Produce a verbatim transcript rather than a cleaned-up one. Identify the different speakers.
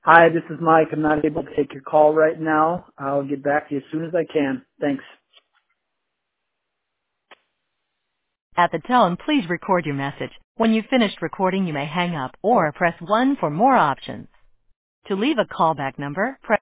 Speaker 1: Hi, this is Mike. I'm not able to take your call right now. I'll get back to you as soon as I can. Thanks.
Speaker 2: At the tone, please record your message. When you've finished recording, you may hang up or press one for more options. To leave a callback number, press